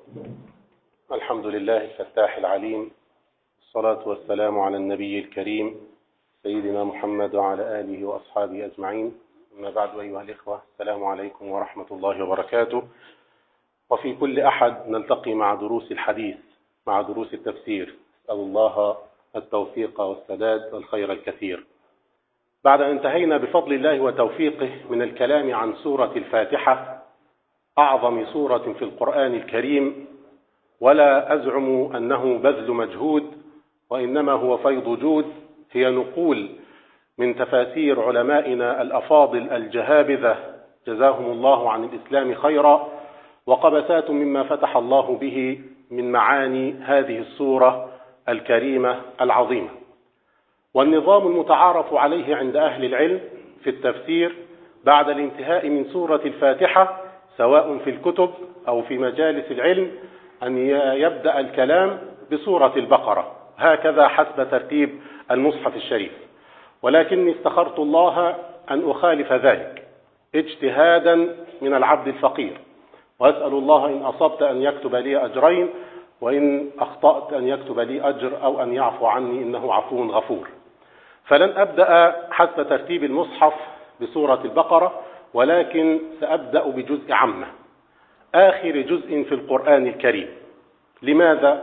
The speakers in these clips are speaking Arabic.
الحمد لله الفتاح العليم، الصلاة والسلام على النبي الكريم سيدنا محمد وعلى آله وأصحابه أجمعين. أما بعد، أيها الإخوة، السلام عليكم ورحمة الله وبركاته. وفي كل أحد نلتقي مع دروس الحديث، مع دروس التفسير. أسأل الله التوفيق والسداد والخير الكثير. بعد أن انتهينا بفضل الله وتوفيقه من الكلام عن سورة الفاتحة، أعظم سورة في القرآن الكريم، ولا أزعم أنه بذل مجهود، وإنما هو فيض جود. هي نقول من تفاسير علمائنا الأفاضل الجهابذة جزاهم الله عن الإسلام خيرا، وقبسات مما فتح الله به من معاني هذه السورة الكريمة العظيمة. والنظام المتعارف عليه عند أهل العلم في التفسير بعد الانتهاء من سورة الفاتحة، سواء في الكتب أو في مجالس العلم، أن يبدأ الكلام بسورة البقرة، هكذا حسب ترتيب المصحف الشريف. ولكني استخرت الله أن أخالف ذلك اجتهادا من العبد الفقير، وأسأل الله إن أصبت أن يكتب لي أجرين، وإن أخطأت أن يكتب لي أجر أو أن يعفو عني، إنه عفو غفور. فلن أبدأ حسب ترتيب المصحف بسورة البقرة، ولكن سأبدأ بجزء عامة، آخر جزء في القرآن الكريم. لماذا؟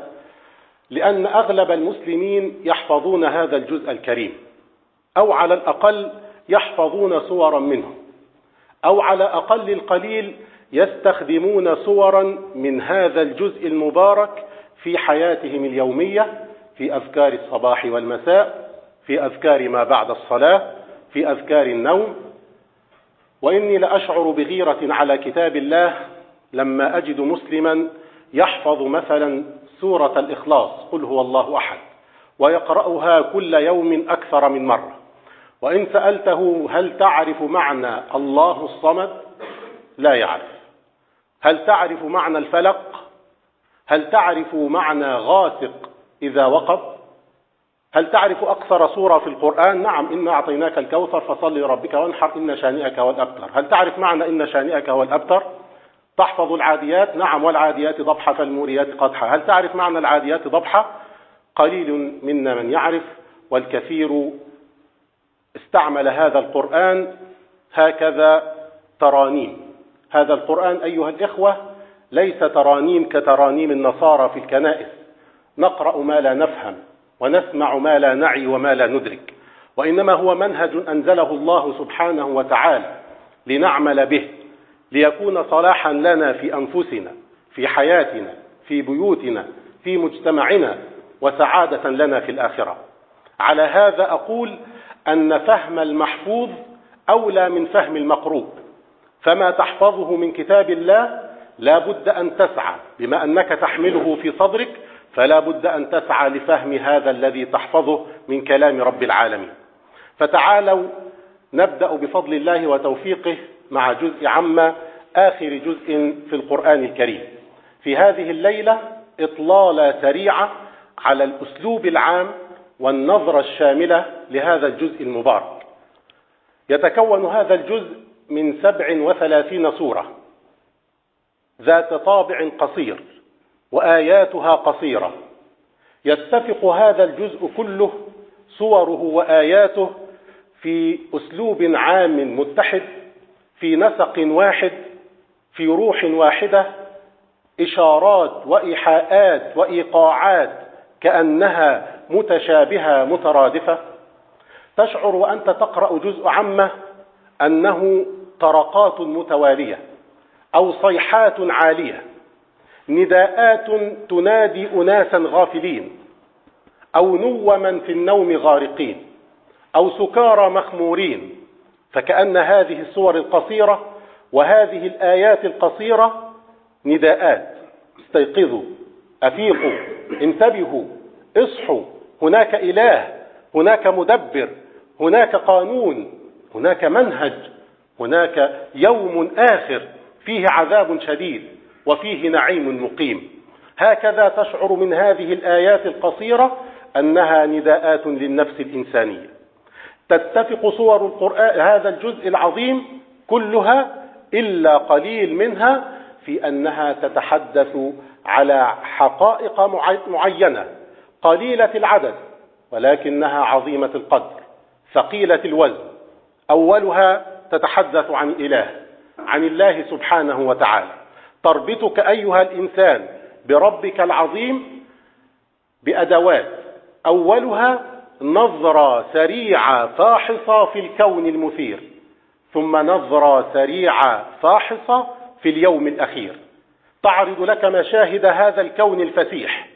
لأن أغلب المسلمين يحفظون هذا الجزء الكريم، أو على الأقل يحفظون صورا منه، أو على أقل القليل يستخدمون صورا من هذا الجزء المبارك في حياتهم اليومية، في أذكار الصباح والمساء، في أذكار ما بعد الصلاة، في أذكار النوم. وإني لأشعر بغيرة على كتاب الله لما أجد مسلما يحفظ مثلا سورة الإخلاص، قل هو الله أحد، ويقرأها كل يوم أكثر من مرة. وإن سألته هل تعرف معنى الله الصمد؟ لا يعرف. هل تعرف معنى الفلق؟ هل تعرف معنى غاسق إذا وقب؟ هل تعرف أكثر سورة في القرآن؟ نعم، إنا أعطيناك الكوثر فصل لربك وانحر إن شانئك هو الأبتر. هل تعرف معنى إن شانئك هو الأبتر؟ تحفظ العاديات؟ نعم، والعاديات ضبحا فالموريات قدحا. هل تعرف معنى العاديات ضبحا؟ قليل منا من يعرف، والكثير استعمل هذا القرآن هكذا ترانيم. هذا القرآن أيها الإخوة ليس ترانيم كترانيم النصارى في الكنائس، نقرأ ما لا نفهم ونسمع ما لا نعي وما لا ندرك، وإنما هو منهج أنزله الله سبحانه وتعالى لنعمل به، ليكون صلاحا لنا في أنفسنا، في حياتنا، في بيوتنا، في مجتمعنا، وسعادة لنا في الآخرة. على هذا أقول أن فهم المحفوظ أولى من فهم المقروء، فما تحفظه من كتاب الله لا بد أن تسعى، بما أنك تحمله في صدرك فلا بد أن تسعى لفهم هذا الذي تحفظه من كلام رب العالمين. فتعالوا نبدأ بفضل الله وتوفيقه مع جزء عامة، آخر جزء في القرآن الكريم. في هذه الليلة إطلالة سريعة على الأسلوب العام والنظرة الشاملة لهذا الجزء المبارك. يتكون هذا الجزء من 37 سورة ذات طابع قصير وآياتها قصيرة. يتفق هذا الجزء كله، صوره وآياته، في أسلوب عام متحد، في نسق واحد، في روح واحدة، إشارات وإيحاءات وإيقاعات كأنها متشابهة مترادفة. تشعر وأنت تقرأ جزء عامة أنه طرقات متوالية أو صيحات عالية، نداءات تنادي أناسا غافلين، أو نوما في النوم غارقين، أو سكارى مخمورين. فكأن هذه السور القصيرة وهذه الآيات القصيرة نداءات: استيقظوا، أفيقوا، انتبهوا، اصحوا، هناك إله، هناك مدبر، هناك قانون، هناك منهج، هناك يوم آخر فيه عذاب شديد وفيه نعيم مقيم. هكذا تشعر من هذه الآيات القصيرة أنها نداءات للنفس الإنسانية. تتفق صور القرآن هذا الجزء العظيم كلها إلا قليل منها في أنها تتحدث على حقائق معينة قليلة العدد، ولكنها عظيمة القدر ثقيلة الوزن. أولها تتحدث عن إله، عن الله سبحانه وتعالى، تربطك أيها الإنسان بربك العظيم بأدوات. أولها نظرة سريعة فاحصة في الكون المثير، ثم نظرة سريعة فاحصة في اليوم الأخير، تعرض لك مشاهد هذا الكون الفسيح: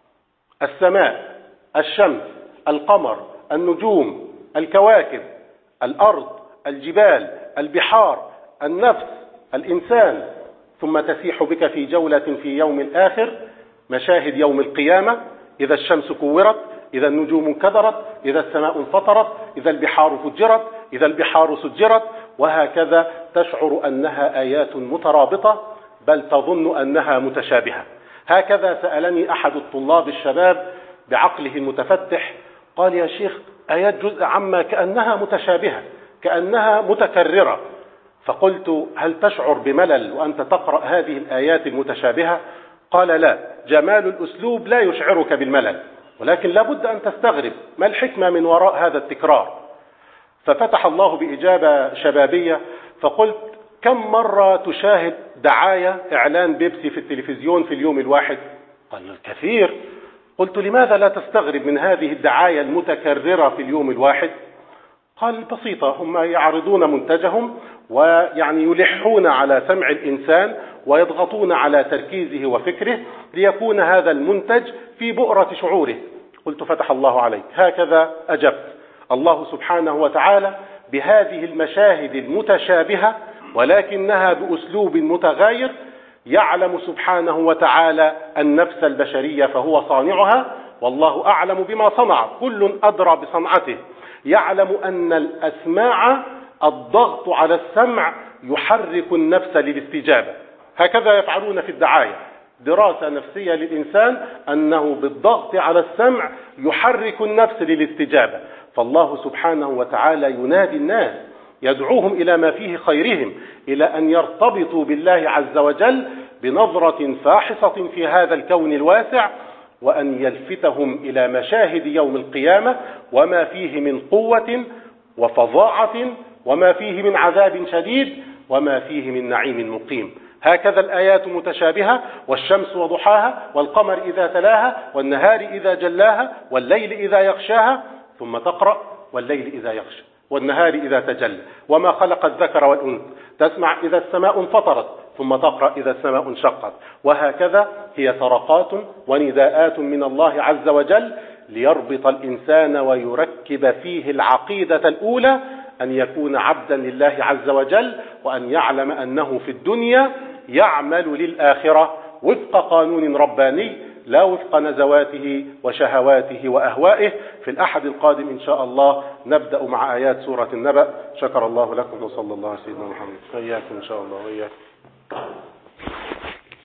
السماء، الشمس، القمر، النجوم، الكواكب، الأرض، الجبال، البحار، النفس، الإنسان. ثم تسيح بك في جولة في يوم الآخر مشاهد يوم القيامة: إذا الشمس كورت، إذا النجوم انكدرت، إذا السماء انفطرت، إذا البحار فجرت، إذا البحار سجرت، وهكذا. تشعر أنها آيات مترابطة، بل تظن أنها متشابهة. هكذا سألني أحد الطلاب الشباب بعقله المتفتح، قال: يا شيخ، آيات جزء عما كأنها متشابهة، كأنها متكررة. فقلت: هل تشعر بملل وأنت تقرأ هذه الآيات المتشابهة؟ قال: لا، جمال الأسلوب لا يشعرك بالملل، ولكن لابد أن تستغرب ما الحكمة من وراء هذا التكرار. ففتح الله بإجابة شبابية، فقلت: كم مرة تشاهد دعاية إعلان بيبسي في التلفزيون في اليوم الواحد؟ قال: الكثير. قلت: لماذا لا تستغرب من هذه الدعاية المتكررة في اليوم الواحد؟ قال: بسيطة، هم يعرضون منتجهم ويعني يلحون على سمع الإنسان ويضغطون على تركيزه وفكره ليكون هذا المنتج في بؤرة شعوره. قلت: فتح الله عليك. هكذا أجبت. الله سبحانه وتعالى بهذه المشاهد المتشابهة ولكنها بأسلوب متغاير يعلم سبحانه وتعالى النفس البشرية، فهو صانعها، والله أعلم بما صنع، كل أدرى بصنعته. يعلم أن الأسماع، الضغط على السمع يحرك النفس للاستجابة. هكذا يفعلون في الدعاية، دراسة نفسية للإنسان أنه بالضغط على السمع يحرك النفس للاستجابة. فالله سبحانه وتعالى ينادي الناس، يدعوهم إلى ما فيه خيرهم، إلى أن يرتبطوا بالله عز وجل بنظرة فاحصة في هذا الكون الواسع، وأن يلفتهم إلى مشاهد يوم القيامة وما فيه من قوة وفظاعة، وما فيه من عذاب شديد، وما فيه من نعيم مقيم. هكذا الآيات متشابهة: والشمس وضحاها، والقمر إذا تلاها، والنهار إذا جلاها، والليل إذا يغشاها. ثم تقرأ: والليل إذا يغشى، والنهار إذا تجلى، وما خلق الذكر والأنثى. تسمع: إذا السماء انفطرت، ثم تقرأ: إذا السماء انشقت. وهكذا هي طرقات ونداءات من الله عز وجل ليربط الإنسان ويركب فيه العقيدة الأولى، أن يكون عبدا لله عز وجل، وأن يعلم أنه في الدنيا يعمل للآخرة وفق قانون رباني، لا وفق نزواته وشهواته وأهوائه. في الأحد القادم إن شاء الله نبدأ مع آيات سورة النبأ. شكر الله لكم، وصلى الله على سيدنا محمد. وإياكم إن شاء الله. وإياكم.